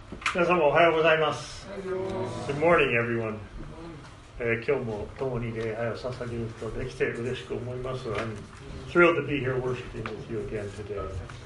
皆様おはようございます。Good morning, everyone. 今日も共に礼拝を捧げることができて嬉しく思います。I'm thrilled to be here worshiping with you again today.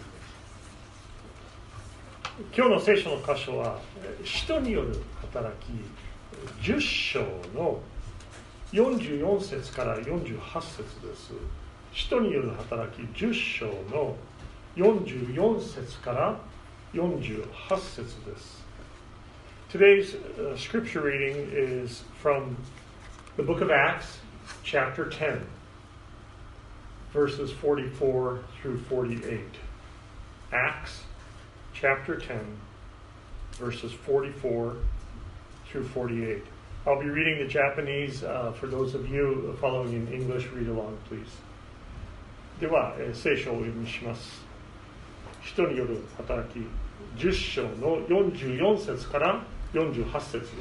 今日の聖書の箇所は、使徒による働き10章の44節から48節です。使徒による働き10章の44節から48節です。Today's scripture reading is from the book of Acts, chapter 10, verses 44 through 48. Acts, chapter 10, verses 44 through 48. I'll be reading the Japanese. For those of you following in English, read along, please. では、聖書をお読みします。使徒による働き10章の44節から48節です。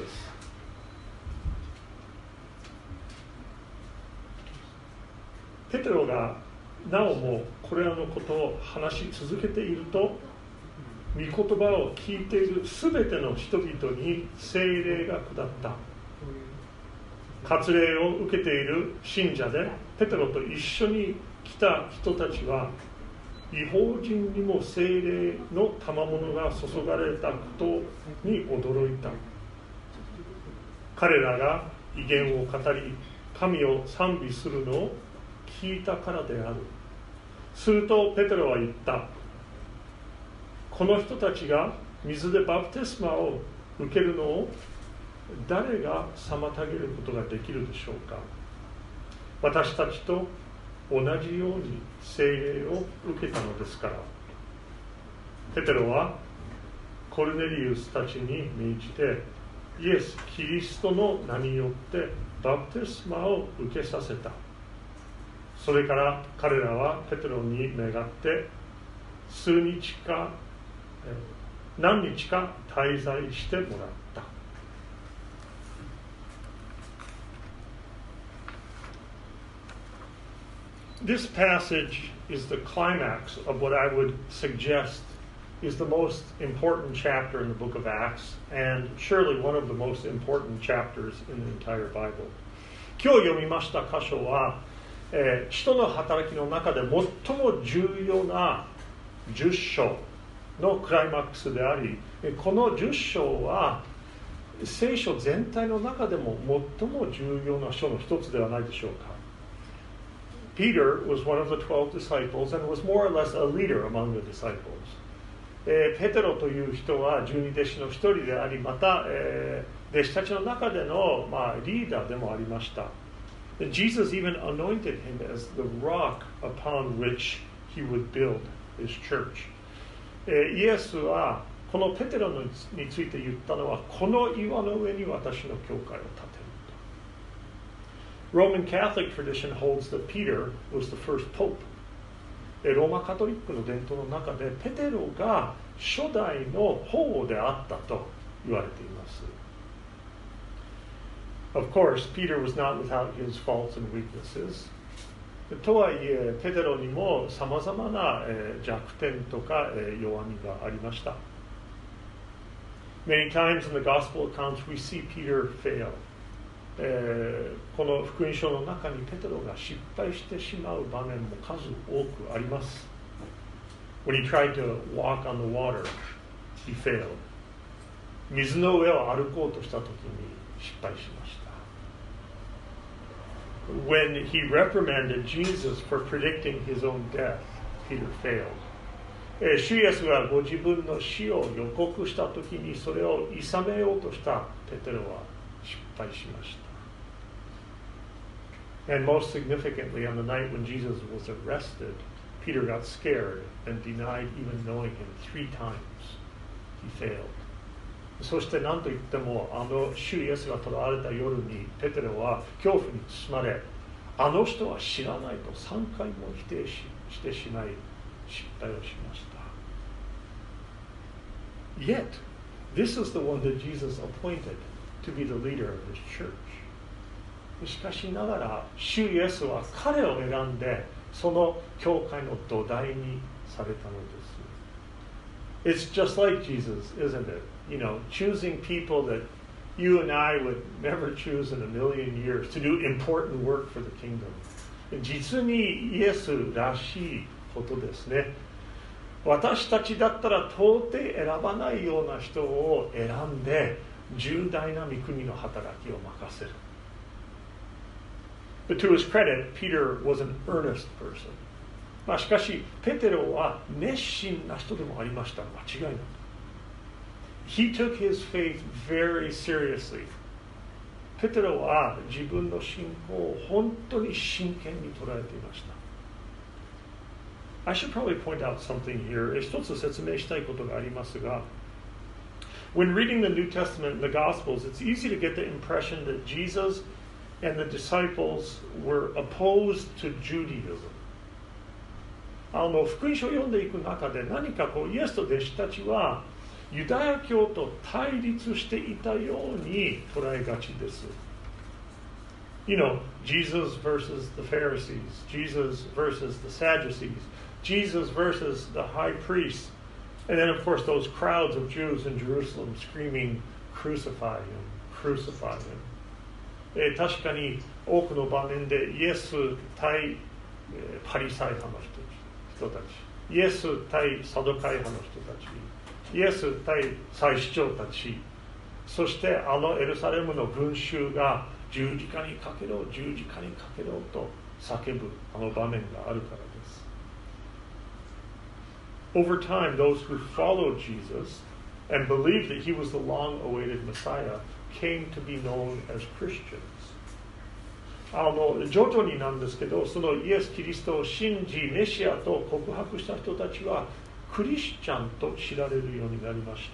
ペテロがなおもこれらのことを話し続けていると、御言葉を聞いているすべての人々に聖霊が下った。割礼を受けている信者でペテロと一緒に来た人たちは、異邦人にも聖霊の賜物が注がれたことに驚いた。彼らが異言を語り、神を賛美するのを聞いたからである。するとペテロは言った。この人たちが水でバプテスマを受けるのを誰が妨げることができるでしょうか。私たちと同じように聖霊を受けたのですから。ペテロはコルネリウスたちに命じて、イエス・キリストの名によってバプテスマを受けさせた。それから彼らはペテロに願って何日か滞在してもらった。This passage is the climax of what I would suggest is the most important chapter in the book of Acts, and surely one of the most important chapters in the entire Bible. 今日読みました箇所は、使徒の働きの中で最も重要な10章のクライマックスであり、この10章は聖書全体の中でも最も重要な書の一つではないでしょうか。Peter was one of the 12 disciples and was more or less a leader among the disciples. ペテロという人は十二弟子の一人であり、また、弟子たちの中での、リーダーでもありました。Jesus even anointed him as the rock upon which he would build his church. イエスはこのペテロについて言ったのは、この岩の上に私の教会を建てる。Roman Catholic tradition holds that Peter was the first pope. ローマカトリックの伝統の中でペテロが初代の法皇であったと言われています。Of course, Peter was not without his faults and weaknesses. とはいえ、ペテロにもさまざまな弱点とか弱みがありました。Many times in the gospel accounts we see Peter fail. この福音書の中にペテロが失敗してしまう場面も数多くあります。When he tried to walk on the water, he failed. 水の上を歩こうとしたときに失敗しました。When he reprimanded Jesus for predicting his own death, Peter failed. 主イエスがご自分の死を予告したときにそれを諌めようとしたペテロは失敗しました。And most significantly, on the night when Jesus was arrested, Peter got scared and denied even knowing him 3 times. He failed. そして何と言っても、主イエスが捕らわれた夜にペテロは恐怖に包まれ、あの人は知らないと3回も否定してしまい、失敗をしました。Yet, this is the one that Jesus appointed to be the leader of his church. しかしながら、主イエスは彼を選んで、その教会の土台にされたのです。It's just like Jesus, isn't it? choosing people that you and I would never choose in a million years to do important work for the kingdom. 実にイエスらしいことですね。私たちだったら到底選ばないような人を選んで重大な御国の働きを任せる。But to his credit, Peter was an earnest person. しかし、ペテロは熱心な人でもありました。間違いなく。He took his faith very seriously. ペテロは自分の信仰を本当に真剣に捉えていました。I should probably point out something here. 一つ説明したいことがありますが、when reading the New Testament and the Gospels, it's easy to get the impression that Jesus and the disciples were opposed to Judaism. 福音書を読んでいく中で何かイエスと弟子たちはユダヤ教と対立していたように捉えがちです。Jesus versus the Pharisees, Jesus versus the Sadducees, Jesus versus the high priests, and then of course those crowds of Jews in Jerusalem screaming, "Crucify him, crucify him." 確かに多くの場面でイエス対パリサイ派の人たち、イエス対サドカイ派の人たち、イエス対祭司長たち、そしてエルサレムの群衆が十字架にかけろ、十字架にかけろと叫ぶ場面があるからです。Over time, those who followed Jesus and believed that he was the long-awaited Messiah came to be known as Christians. 徐々になんですけど、そのイエス・キリストを信じ、メシアと告白した人たちはクリスチャンと知られるようになりました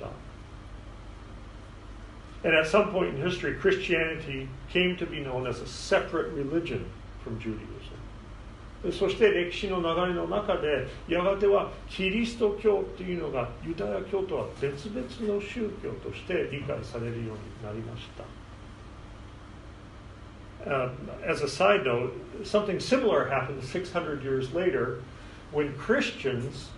。And at some point in history, Christianity came to be known as a separate religion from Judaism. そして歴史の流れの中で、やがてはキリスト教というのがユダヤ教とは別々の宗教として理解されるようになりました。As a side note, something similar happened 600 years later when Christians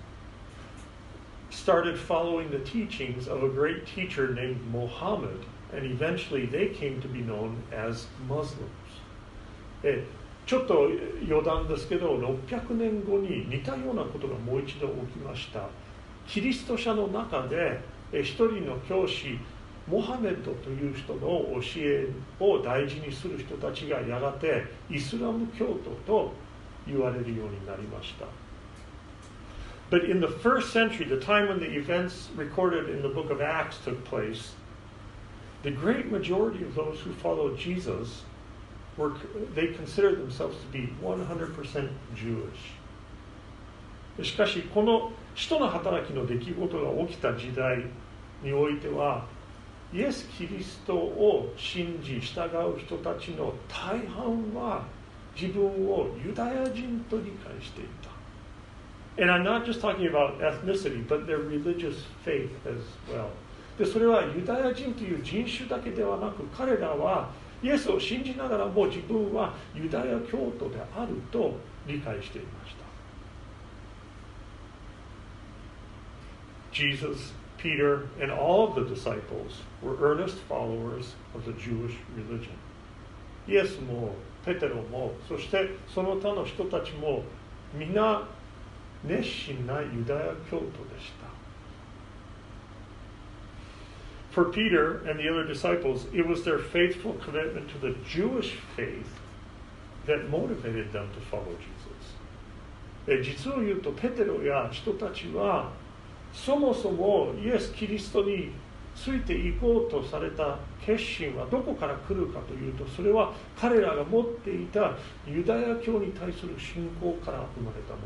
started following the teachings of a great teacher named Muhammad, and eventually they came to be known as Muslims. ちょっと余談ですけど、600年後に似たようなことがもう一度起きました。キリスト者の中で一人の教師、モハメッドという人の教えを大事にする人たちがやがてイスラム教徒と言われるようになりました。But in the first century, the time when the events recorded in the book of Acts took place, the great majority of those who followed Jesus they considered themselves to be 100% Jewish. しかし、この使徒の働きの出来事が起きた時代においては、イエス・キリストを信じ従う人たちの大半は自分をユダヤ人と理解していた。And I'm not just talking about ethnicity, but their religious faith as well. で、それはユダヤ人という人種だけではなく、彼らはイエスを信じながらも自分はユダヤ教徒であると理解していました。Jesus, Peter, and all of the disciples were earnest followers of the Jewish religion. イエスもペテロも、そしてその他の人たちも皆熱心なユダヤ教徒でした。For Peter and the other disciples, it was their faithful commitment to the Jewish faith that motivated them to follow Jesus. 実を言うと、ペテロや人たちはそもそもイエス・キリストについていこうとされた決心はどこから来るかというと、それは彼らが持っていたユダヤ教に対する信仰から生まれたも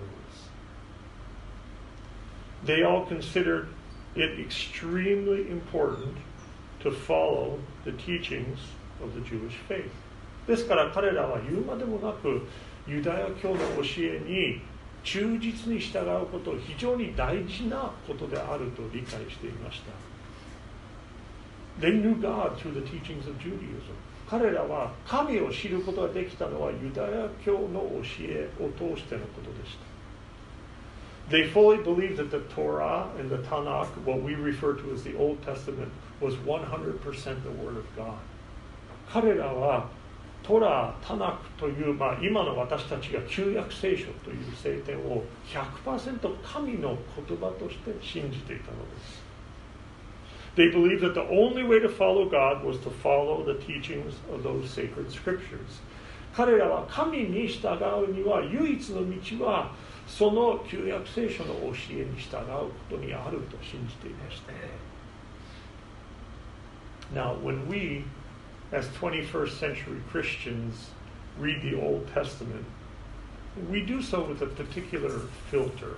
のです。They all considered it extremely important to follow the teachings of the Jewish faith. ですから彼らは言うまでもなくユダヤ教の教えに忠実に従うことを非常に大事なことであると理解していました。They knew God through the teachings of Judaism. 彼らは神を知ることができたのはユダヤ教の教えを通してのことでした。 They fully believed that the Torah and the Tanakh, what we refer to as the Old Testament, was 100% the Word of God. 彼らはトラ、タナクという、今の私たちが旧約聖書という聖典を 100% 神の言葉として信じていたのです。They believed that the only way to follow God was to follow the teachings of those sacred scriptures. 彼らは神に従うには唯一の道はその旧約聖書の教えに従うことにあると信じていました。Now, when we, as 21st century Christians, read the Old Testament, we do so with a particular filter.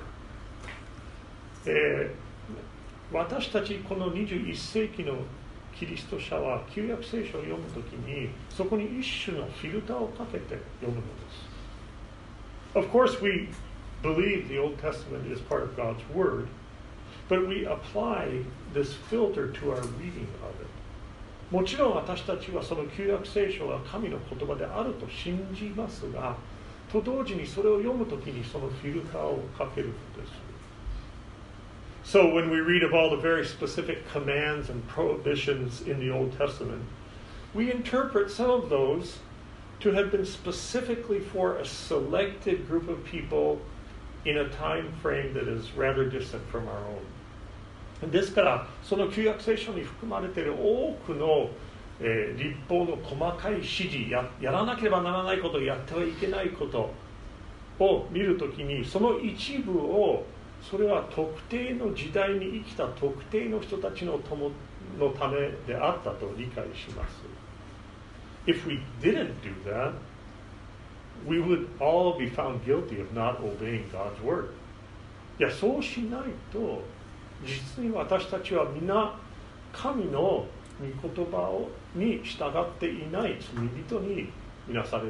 私たちこの21世紀のキリスト者は旧約聖書を読むときにそこに一種のフィルターをかけて読むのです。Of course, we believe the Old Testament is part of God's Word, but we apply this filter to our reading of it. もちろん私たちはその旧約聖書は神の言葉であると信じますが、と同時にそれを読むときにそのフィルターをかけるのです。So when we read of all the very specific commands and prohibitions in the Old Testament, we interpret some of those to have been specifically for a selected group of people in a time frame that is rather distant from our own. ですからその旧約聖書に含まれている多くの、律法の細かい指示 やらなければならないことやってはいけないことを見るときにその一部をそれは特定の時代に生きた特定の人たちのためであったと理解します。If we didn't do that, we would all be found guilty of not obeying God's word. いや、そうしないと実に私たちは皆神の御言葉に従っていない罪人に見なされる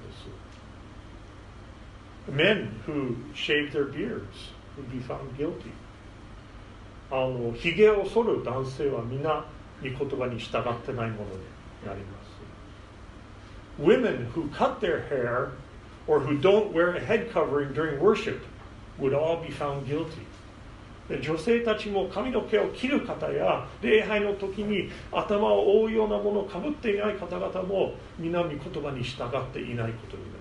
からです。Men who shave their beards would be found guilty. ひげを剃る男性は皆御言葉に従ってないものになります。Women who cut their hair or who don't wear a head covering during worship would all be found guilty. 女性たちも髪の毛を切る方や礼拝の時に頭を覆うようなものをかぶっていない方々も皆御言葉に従っていないことになります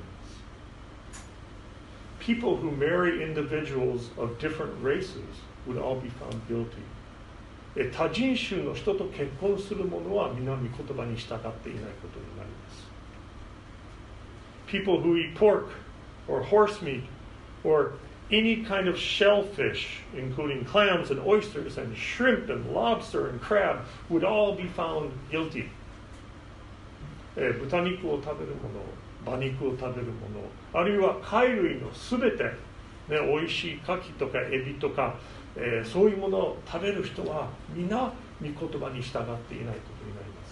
。People who marry individuals of different races would all be found guilty. 多人種の人と結婚する者は皆御言葉に従っていないことになります。People who eat pork or horse meat or any kind of shellfish, including clams and oysters and shrimp and lobster and crab, would all be found guilty. 豚肉を食べる者、馬肉を食べる者、あるいは貝類のすべて、美味しい牡蠣とかエビとか、そういうものを食べる人は皆御言葉に従っていないことになります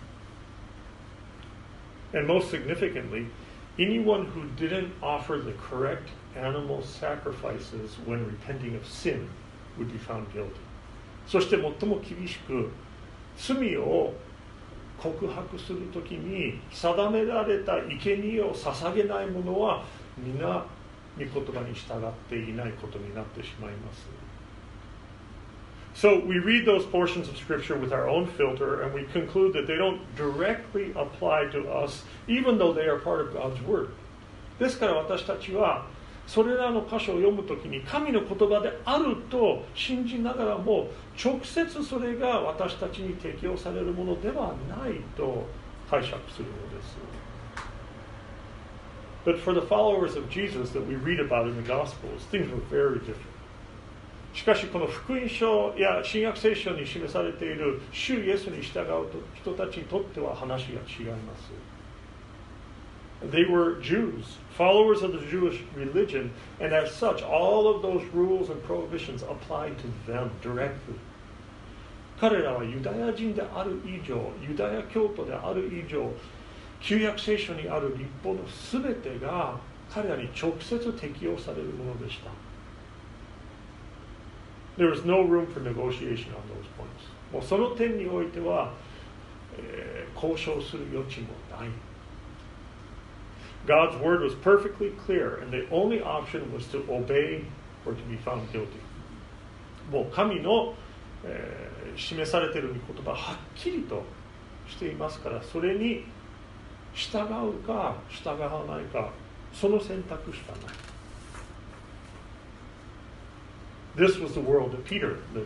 。And most significantly, anyone who didn't offer the correct animal sacrifices when repenting of sin would be found guilty. そして最も厳しく罪を告白するときに定められた生贄を捧げない者は皆御言葉に従っていないことになってしまいます。So we read those portions of Scripture with our own filter and we conclude that they don't directly apply to us even though they are part of God's Word. ですから私たちはそれらの箇所を読むときに神の言葉であると信じながらも直接それが私たちに適用されるものではないと解釈するのです。But for the followers of Jesus that we read about in the Gospels, things were very different. しかしこの福音書や新約聖書に示されている主イエスに従う人たちにとっては話が違います。They were Jews, followers of the Jewish religion, and as such, all of those rules and prohibitions applied to them directly. 彼らはユダヤ人である以上、ユダヤ教徒である以上、旧約聖書にある律法のすべてが彼らに直接適用されるものでした。There was no room for negotiation on those points. もうその点においては、交渉する余地もない。God's word was perfectly clear, and the only option was to obey or to be found guilty. もう神の、示されている御言葉ははっきりとしていますから、それに従うか従わないか、その選択しかない。This was the world that Peter lived in.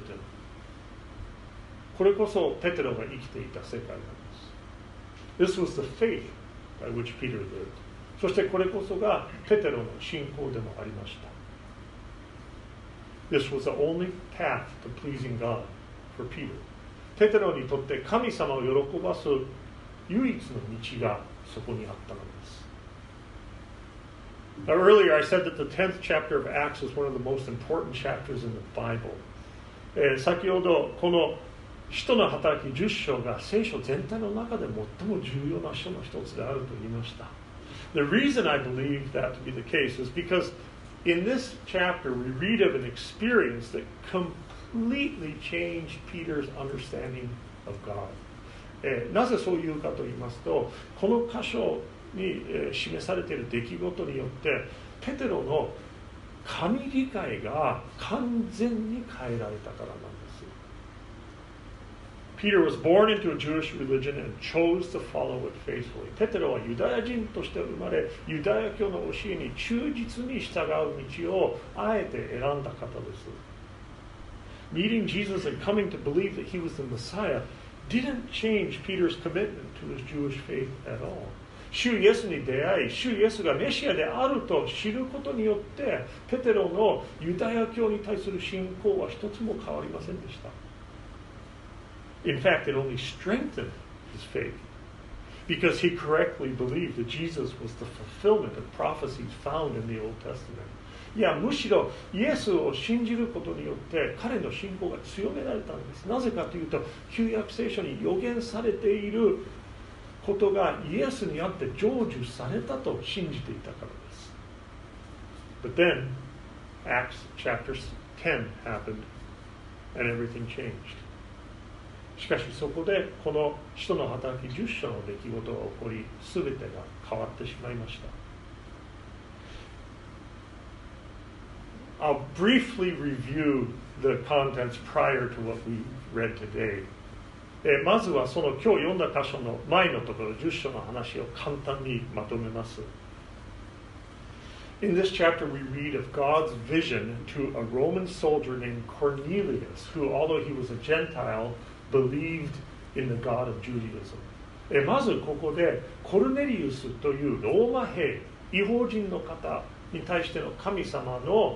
これこそペテロが生きていた世界なんです。This was the faith by which Peter lived. そしてこれこそがペテロの信仰でもありました。This was the only path to pleasing God for Peter. ペテロにとって神様を喜ばす唯一の道がそこにあったのです。Now, earlier I said that the 10th chapter of Acts is one of the most important chapters in the Bible. 先ほどこの使徒の働き10章が聖書全体の中で最も重要な書の一つであると言いました。The reason I believe that to be the case is because in this chapter we read of an experience that completely changed Peter's understanding of God. なぜそう言うかと言いますと、この箇所に示されている出来事によってペテロの神理解が完全に変えられたからなんです。Peter was born into a Jewish religion and chose to follow it faithfully. ペテロはユダヤ人として生まれ、ユダヤ教の教えに忠実に従う道をあえて選んだ方です。Meeting Jesus and coming to believe that he was the Messiah didn't change Peter's commitment to his Jewish faith at all. 主イエスに出会い、主イエスがメシアであると知ることによって、ペテロのユダヤ教に対する信仰は一つも変わりませんでした。In fact, it only strengthened his faith because he correctly believed that Jesus was the fulfillment of prophecies found in the Old Testament. いや、むしろイエスを信じることによって彼の信仰が強められたんです。なぜかというと、旧約聖書に予言されていることがイエスにあって成就されたと信じていたからです。But then, Acts chapter 10 happened and everything changed. しかしそこでこの使徒の働き10章の出来事が起こり、全てが変わってしまいました。I'll briefly review the contents prior to what we read today. まずはその今日読んだ箇所の前のところ10章の話を簡単にまとめます。In this chapter we read of God's vision to a Roman soldier named Cornelius, who, although he was a Gentile, believed in the God of Judaism. まずここでコルネリウスというローマ兵、異邦人の方に対しての神様の、こ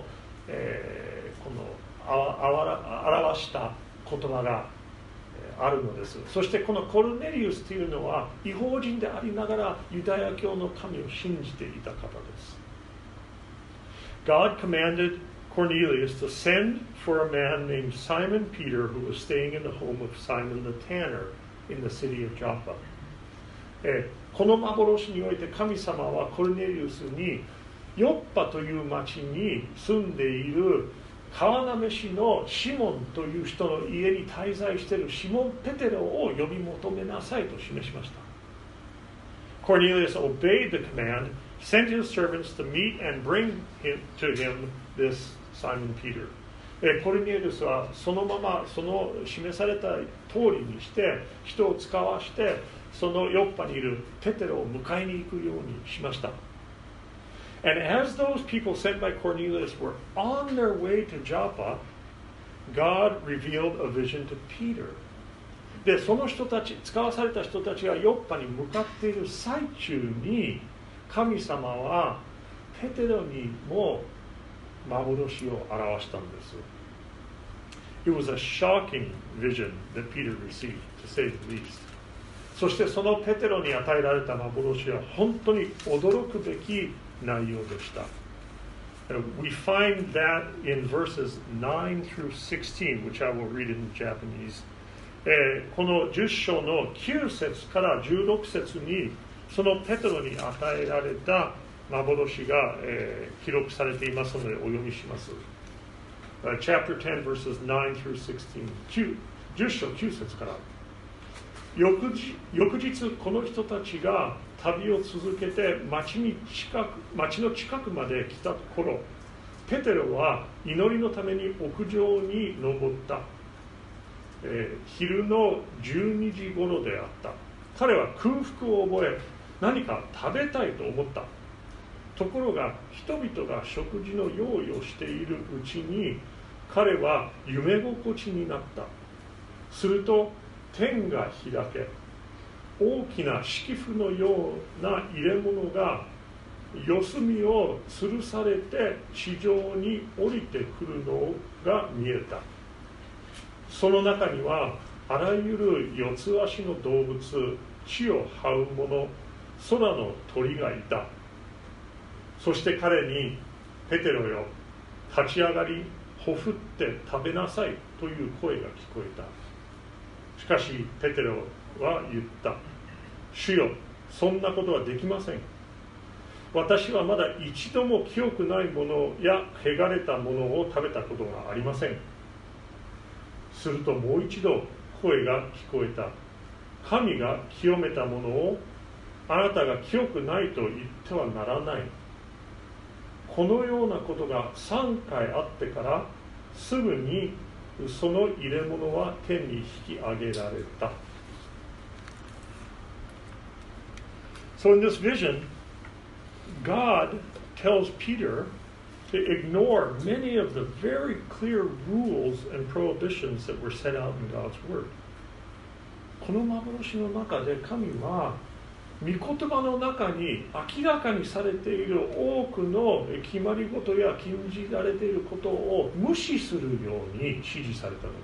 の表した言葉があるのです。そしてこのコルネリウスというのは異邦人でありながらユダヤ教の神を信じていた方です。God commanded Cornelius to send for a man named Simon Peter who was staying in the home of Simon the tanner in the city of Joppa. この幻において神様はコルネリウスにヨッパという町に住んでいる川なめしのシモンという人の家に滞在しているシモン・ペテロを呼び求めなさいと示しました。Cornelius obeyed the command, sent his servants to meet and bring to him this Simon Peter. コルネリウスはそのままその示された通りにして人を使わしてそのヨッパにいるペテロを迎えに行くようにしました。And as those people sent by Cornelius were on their way to Joppa, God revealed a vision to Peter. で、その人たち、使わされた人たちがヨッパに向かっている最中に、神様はペテロにも幻を表したんです。It was a shocking vision that Peter received, to say the least. そしてそのペテロに与えられた幻は本当に驚くべき内容でした。We find that in verses 9 through 16, which I will read in Japanese. この10章の9節から16節にそのペテロに与えられた幻が、記録されていますのでお読みします。Chapter 10 verses 9 through 16. 10章9節から。翌日この人たちが旅を続けて町の近くまで来たところ、 ペテロは祈りのために屋上に登った、昼の12時頃であった。彼は空腹を覚え、何か食べたいと思った。ところが人々が食事の用意をしているうちに彼は夢心地になった。すると天が開け、大きな敷布のような入れ物が四隅を吊るされて地上に降りてくるのが見えた。その中にはあらゆる四つ足の動物、地を這う者、空の鳥がいた。そして彼に、ペテロよ、立ち上がり、ほふって食べなさいという声が聞こえた。しかしペテロは言った。主よ、そんなことはできません。私はまだ一度も清くないものや汚れたものを食べたことがありません。するともう一度声が聞こえた。神が清めたものをあなたが清くないと言ってはならない。このようなことが3回あってからすぐにその入れ物は天に引き上げられた。So in this vision, God tells Peter to ignore many of the very clear rules and prohibitions that were set out in God's Word. この幻の中で神は御言葉の中に明らかにされている多くの決まり事や禁じられていることを無視するように指示されたのです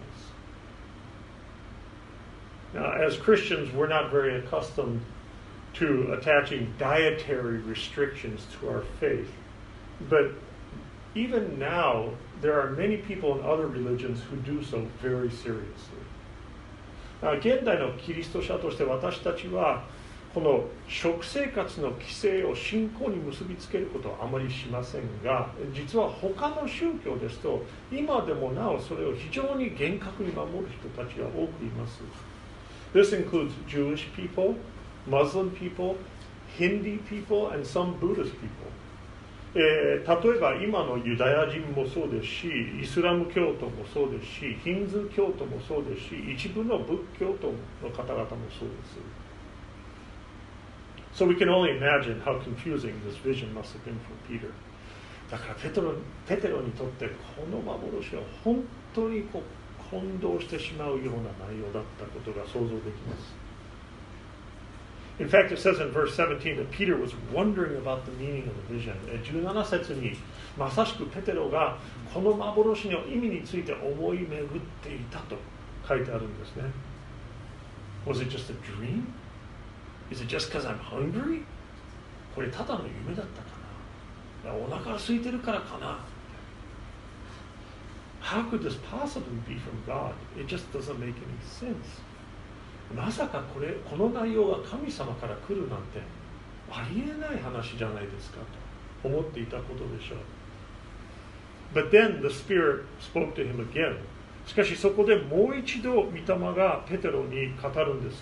。Now, as Christians, we're not very accustomed to attaching dietary restrictions to our faith. But even now, there are many people in other religions who do so very seriously. 現代のキリスト者として私たちはこの食生活の規制を信仰に結びつけることはあまりしませんが、実は他の宗教ですと今でもなおそれを非常に厳格に守る人たちが多くいます。This includes Jewish people, Muslim people, Hindi people, and some Buddhist people. 例えば今のユダヤ人もそうですし、イスラム教徒もそうですし、ヒンズー教徒もそうですし、一部の仏教徒の方々もそうです。So we can only imagine how confusing this vision must have been for Peter. だからペテロにとってこの幻は本当に混同してしまうような内容だったことが想像できます。In fact, it says in verse 17 that Peter was wondering about the meaning of the vision. 17節にまさしくペテロがこの幻の意味について思い巡っていたと書いてあるんですね。Was it just a dream? Is it just because I'm hungry? これただの夢だったかな？お腹が空いてるからかな？ How could this possibly be from God? It just doesn't make any sense. まさかこの内容が神様から来るなんてありえない話じゃないですかと思っていたことでしょう。But then the Spirit spoke to him again. しかしそこでもう一度御霊がペテロに語るんです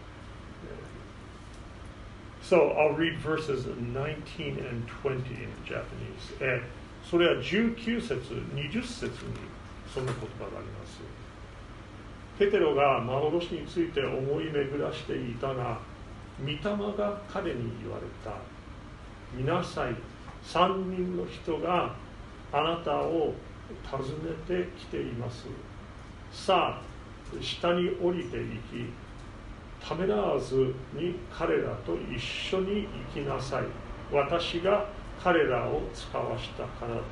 。So I'll read verses 19 and 20 in Japanese. それは19節、20節にその言葉があります。ペテロが幻について思い巡らしていたが、御霊が彼に言われた。見なさい、3人の人があなたを訪ねてきています。さあ、下に降りていき、ためらわずに彼らと一緒に行きなさい。私が彼らを使わしたからです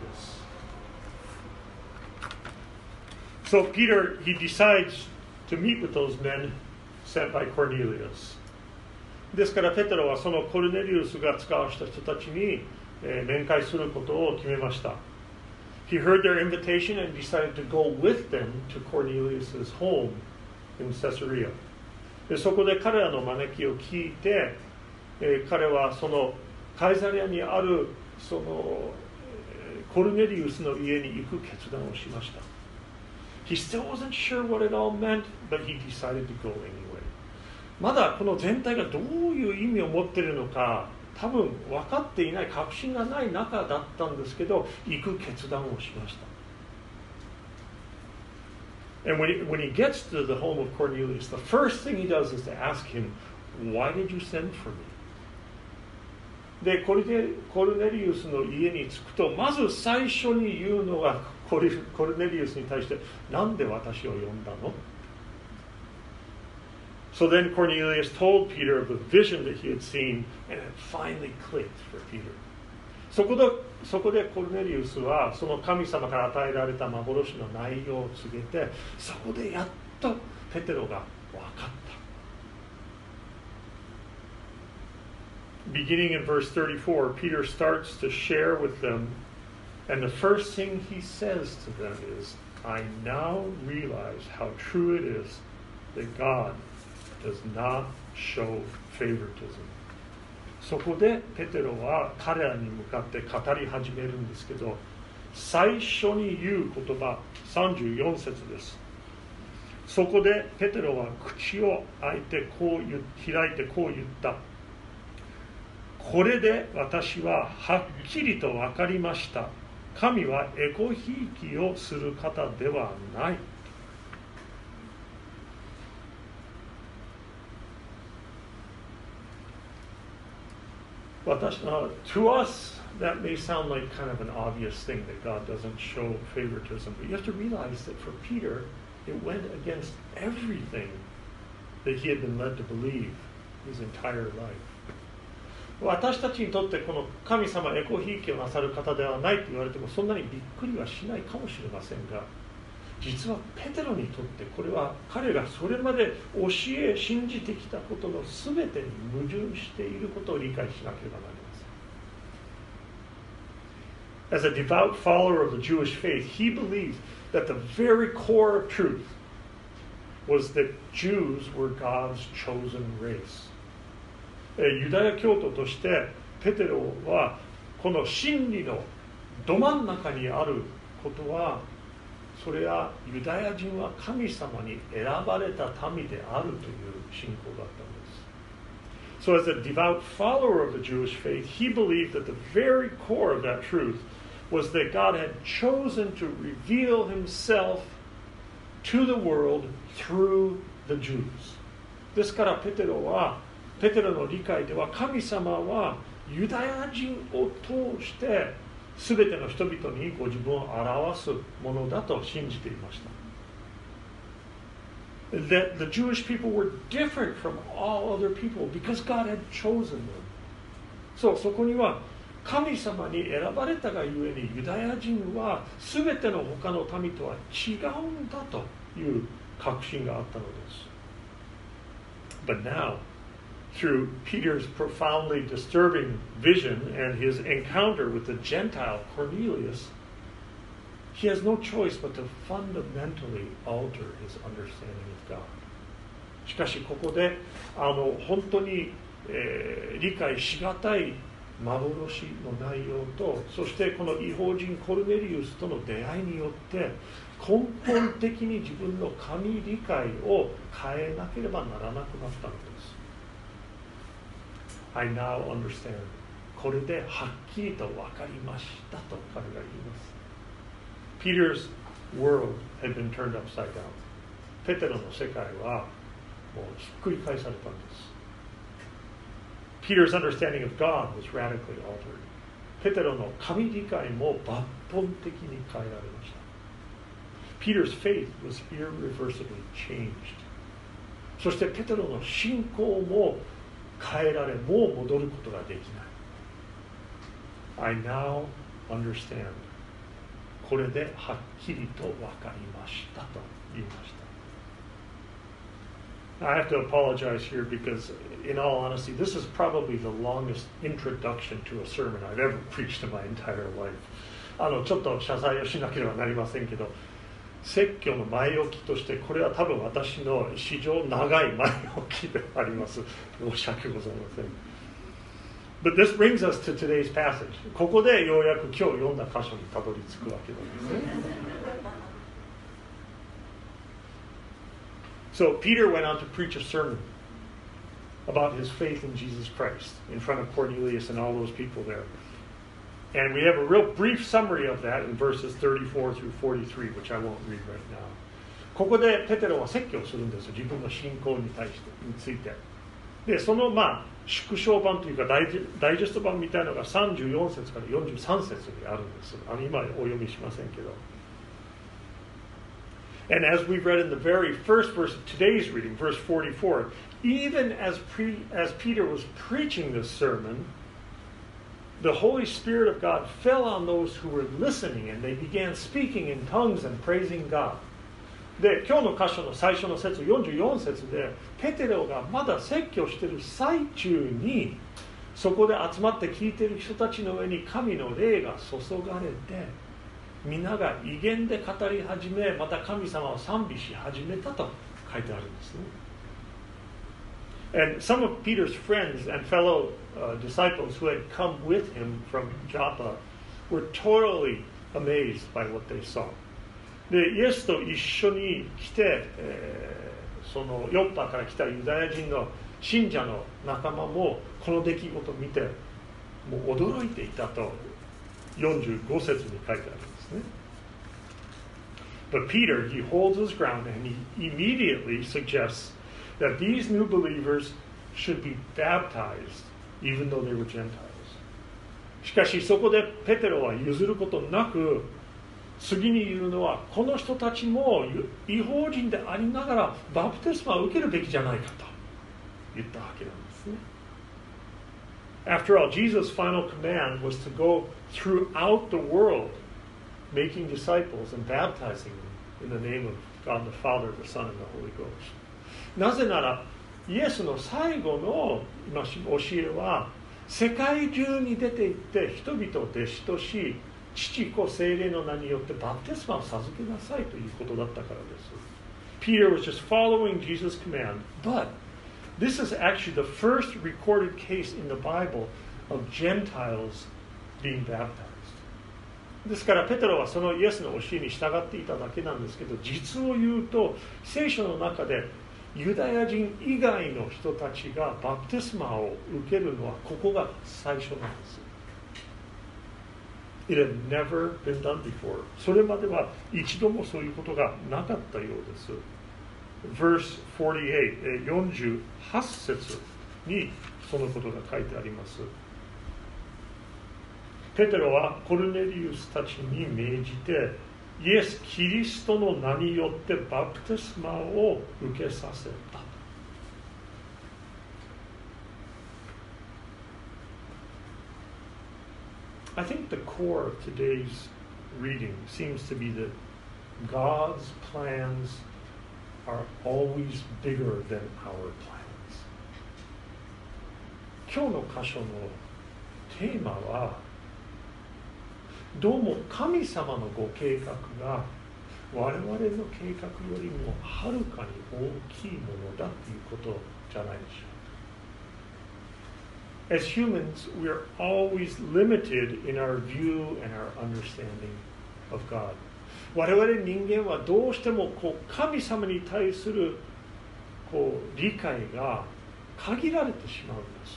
。So Peter, he decides to meet with those men sent by Cornelius. ですからペテロはそのコルネリウスが使わした人たちに面会することを決めました。He heard their invitation and decided to go with them to Cornelius' home in Caesarea. でそこで彼らの招きを聞いて、彼はそのカイサリアにあるそのコルネリウスの家に行く決断をしました。He still wasn't sure what it all meant, but he decided to go anyway. まだこの全体がどういう意味を持っているのか多分分かっていない、確信がない中だったんですけど、行く決断をしました。And when he gets to the home of Cornelius, the first thing he does is to ask him, "Why did you send for me?" で、コルネリウスの家に着くと、まず最初に言うのがコルネリウスに対して、なんで私を呼んだの? So then Cornelius told Peter of the vision that he had seen, and it finally clicked for Peter. そこでコルネリウスはその神様から与えられた幻の内容を告げて、そこでやっとペテロが分かった。Beginning in verse 34, Peter starts to share with them, and the first thing he says to them is, "I now realize how true it is that God does not show favoritism." そこでペテロは彼らに向かって語り始めるんですけど、最初に言う言葉、34節です。そこでペテロは口を開いてこう開いてこう言った。これで私ははっきりと分かりました。神はエコひいきをする方ではない。To us, that may sound like kind of an obvious thing that God doesn't show favoritism, but you have to realize that for Peter, it went against everything that he had been led to believe his entire life. 私たちにとってこの神様エコひいきをなさる方ではないと言われてもそんなにびっくりはしないかもしれませんが、実はペテロにとってこれは彼がそれまで教え信じてきたことの全てに矛盾していることを理解しなければなりません。As a devout follower of the Jewish faith, he believed that the very core of truth was that Jews were God's chosen race. ユダヤ教徒としてペテロはこの真理のど真ん中にあることは、それはユダヤ人は神様に選ばれた民であるという信仰だったんです。So as a devout follower of the Jewish faith, he believed that the very core of that truth was that God had chosen to reveal himself to the world through the Jews. ですからペテロの理解では神様はユダヤ人を通して全ての人々にご自分を表すものだと信じていました。That the Jewish people were different from all other people because God had chosen them. そこには神様に選ばれたがゆえにユダヤ人は全ての他の民とは違うんだという確信があったのです。But now, through Peter's profoundly disturbing vision and his encounter with the Gentile Cornelius, he has no choice but to fundamentally alter his understanding of God. しかしここで本当に、理解しがたい幻の内容と、そしてこの異邦人コルネリウスとの出会いによって根本的に自分の神理解を変えなければならなくなったのです。I now understand. これではっきりと分かりましたと彼が言います。Peter's world had been turned upside down. ペテロの世界はもうひっくり返されたんです。Peter's understanding of God was radically altered. ペテロの神理解も抜本的に変えられました。Peter's faith was irreversibly changed. そしてペテロの信仰も変えられ、もう戻ることができない。I now understand. これではっきりと分かりましたと言いました。I have to apologize here because, in all honesty, this is probably the longest introduction to a sermon I've ever preached in my entire life. ちょっと謝罪をしなければなりませんけど、説教の前置きとしてこれは多分私の史上長い前置きであります。申し訳ございません。But this brings us to today's passage. ここでようやく今日読んだ箇所にたどり着くわけなんですね。So Peter went on to preach a sermon. about his faith in Jesus Christ in front of Cornelius and all those people there. And we have a real brief summary of that in verses 34 through 43, which I won't read right now. ここでペテロは説教するんですよ、自分の信仰に対してについて。で、その縮小版というかダイジェスト版みたいなのが34節から43節にあるんです。今お読みしませんけど。And as we've read in the very first verse of today's reading, verse 44, even as Peter was preaching this sermon, the Holy Spirit of God fell on those who were listening, and they began speaking in tongues and praising God. で、今日の箇所の最初の節、44節で、ペテロがまだ説教している最中に、そこで集まって聞いている人たちの上に神の霊が注がれて、皆が威厳で語り始め、また神様を賛美し始めたと書いてあるんですね。And some of Peter's friends and fellow disciples who had come with him from Joppa were totally amazed by what they saw. で、イエスと一緒に来て、そのヨッパから来たユダヤ人の信者の仲間もこの出来事を見てもう驚いていたと45節に書いてあるんですね。But Peter, he holds his ground and he immediately suggests that these new believers should be baptized even though they were Gentiles. しかしそこでペテロは譲ることなく次に言うのはこの人たちも異邦人でありながらバプテスマを受けるべきじゃないかと言ったわけなんですね。After all, Jesus' final command was to go throughout the world making disciples and baptizing them in the name of God the Father, the Son, and the Holy Ghost. なぜならイエスの最後の教えは世界中に出て行って人々を弟子とし父子聖霊の名によってバプテスマを授けなさいということだったからです。Peter was just following Jesus' command, but this is actually the first recorded case in the Bible of Gentiles being baptized. ですからペテロはそのイエスの教えに従っていただけなんですけど、実を言うと聖書の中でユダヤ人以外の人たちがバプテスマを受けるのはここが最初なんです。It had never been done before. それまでは一度もそういうことがなかったようです。Verse 48、48節にそのことが書いてあります。ペテロはコルネリウスたちに命じてイエス・キリストの名によってバプテスマを受けさせた。I think the core of today's reading seems to be that God's plans are always bigger than our plans. 今日の箇所のテーマはどうも神様のご計画が我々の計画よりもはるかに大きいものだということじゃないでしょうか。As humans, we are always limited in our view and our understanding of God. 我々人間はどうしても神様に対する理解が限られてしまうんです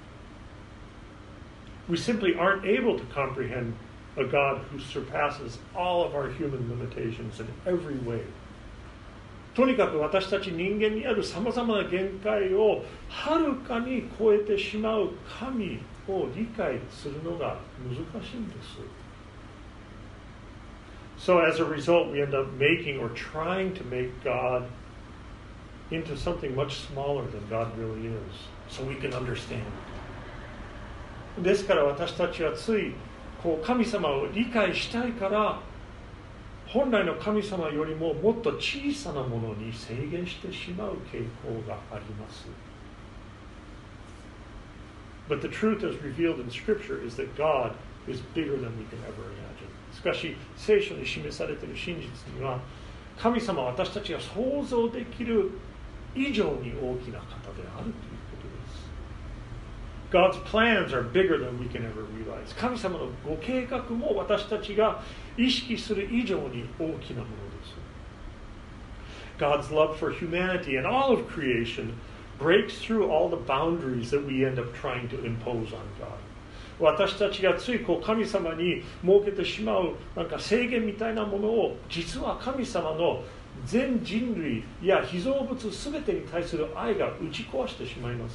。We simply aren't able to comprehend a God who surpasses all of our human limitations in every way. とにかく私たち人間にあるさまざまな限界をはるかに超えてしまう神を理解するのが難しいんです。So as a result, we end up making or trying to make God into something much smaller than God really is, so we can understand. ですから私たちはつい神様を理解したいから本来の神様よりももっと小さなものに制限してしまう傾向があります。But the truth as revealed in Scripture is that God is bigger than we can ever imagine. しかし聖書に示されている真実には神様は私たちが想像できる以上に大きな方であるということです。God's plans are bigger than we can ever realize. 神様のご計画も私たちが意識する以上に大きなものです。God's love for humanity and all of creation breaks through all the boundaries that we end up trying to impose on God. 私たちがつい神様に設けてしまうなんか制限みたいなものを、実は神様の全人類や被造物全てに対する愛が打ち壊してしまいます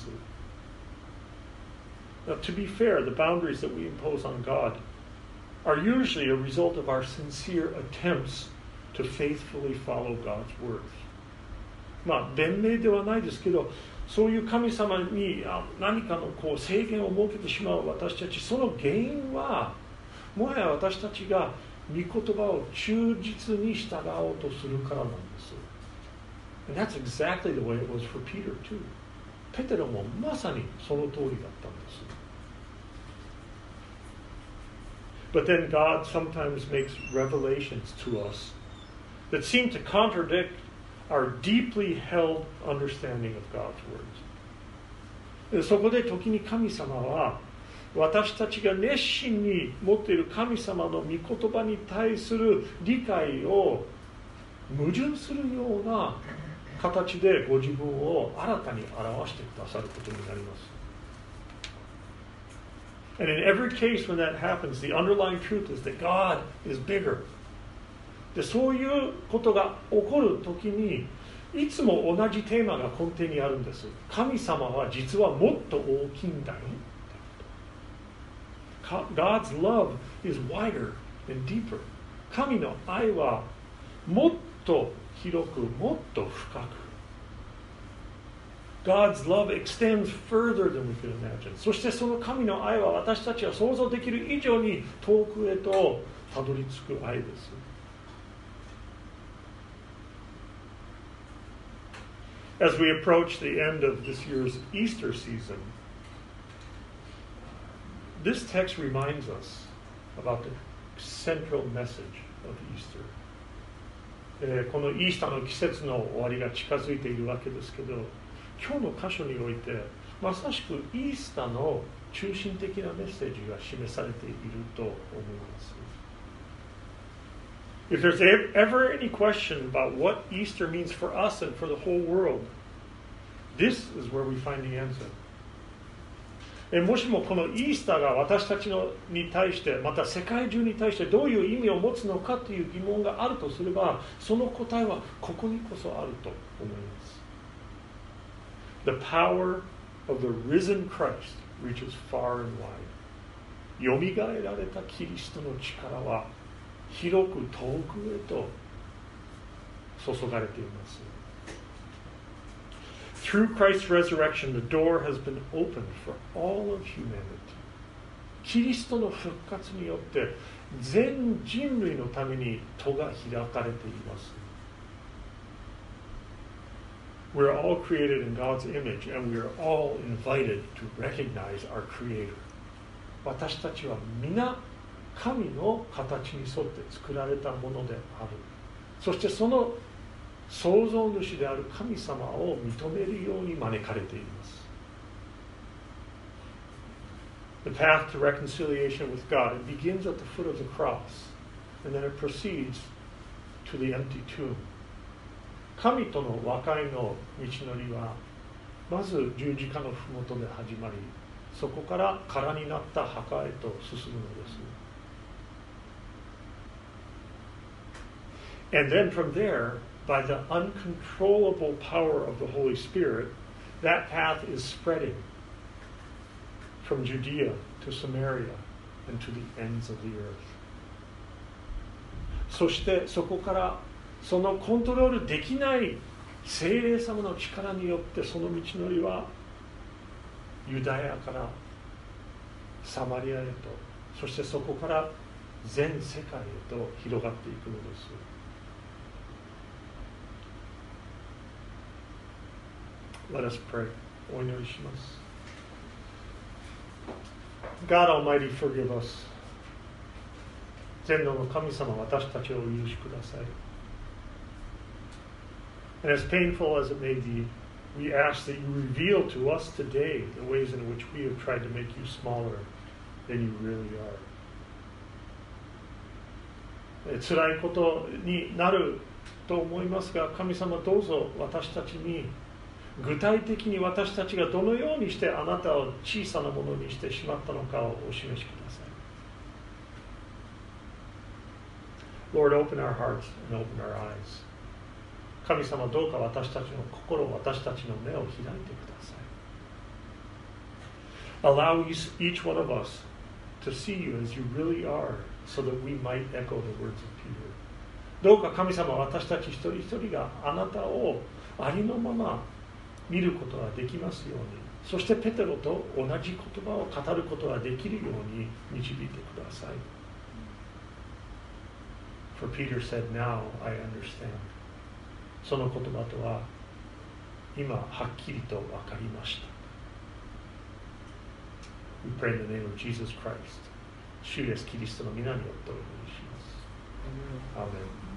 。Now, to be fair, the boundaries that we impose on God are usually a result of our sincere attempts to faithfully follow God's words. 弁明ではないですけど、そういう神様に何かの制限を設けてしまう私たち、その原因はもはや私たちが御言葉を忠実に従おうとするからなんです。And that's exactly the way it was for Peter too. ペテロもまさにその通りだったんです。But then God sometimes makes revelations to us that seem to contradict our deeply held understanding of God's words. そこで時に神様は私たちが熱心に持っている神様の御言葉に対する理解を矛盾するような形でご自分を新たに表してくださることになります。And in every case when that happens, the underlying truth is that God is bigger. でそういうことが起こるときにいつも同じテーマが根底にあるんです。神様は実はもっと大きいんだよ。God's love is wider and deeper. 神の愛はもっと広く、もっと深く。God's love extends further than we could imagine. そしてその神の愛は私たちが想像できる以上に遠くへとたどり着く愛です。As we approach the end of this year's Easter season, this text reminds us about the central message of Easter. このイースターの季節の終わりが近づいているわけですけど、今日の箇所においてまさしくイースターの中心的なメッセージが示されていると思います。If there's ever any question about what Easter means for us and for the whole world, this is where we find the answer. もしもこのイースターが私たちに対して、また世界中に対してどういう意味を持つのかという疑問があるとすれば、その答えはここにこそあると思います。The power of the risen Christ reaches far and wide. よみがえられたキリストの力は広く遠くへと注がれています。Through Christ's resurrection, the door has been opened for all of humanity. キリストの復活によって全人類のために戸が開かれています。We're all created in God's image, and we are all invited to recognize our Creator. 私たちは皆神の形に沿って作られたものである。そしてその創造主である神様を認めるように招かれています。The path to reconciliation with God, it begins at the foot of the cross, and then it proceeds to the empty tomb. 神との和解の道のりはまず十字架のふもとで始まり、そこから空になった墓へと進むのです。And then from there, by the uncontrollable power of the Holy Spirit, that path is spreading from Judea to Samaria and to the ends of the earth. そしてそこからそのコントロールできない聖霊様の力によってその道のりはユダヤからサマリアへと、そしてそこから全世界へと広がっていくのです。Let us pray. お祈りします。God Almighty, forgive us. 全能の神様、私たちをお許しください。And as painful as it may be, we ask that you reveal to us today the ways in which we have tried to make you smaller than you really are. 辛いことになると思いますが、神様どうぞ私たちに具体的に私たちがどのようにしてあなたを小さなものにしてしまったのかをお示しください。Lord, open our hearts and open our eyes. 神様、どうか私たちの心、私たちの目を開いてください。Allow each one of us to see you as you really are, so that we might echo the words of Peter. どうか神様、私たち一人一人があなたをありのまま見ることができますように、そしてペテロと同じ言葉を語ることができるように導いてください。For Peter said, "Now I understand." その言葉とは今はっきりと分かりました。We pray in the name of Jesus Christ. 主イエスキリストの皆によってお祈りします。アーメン。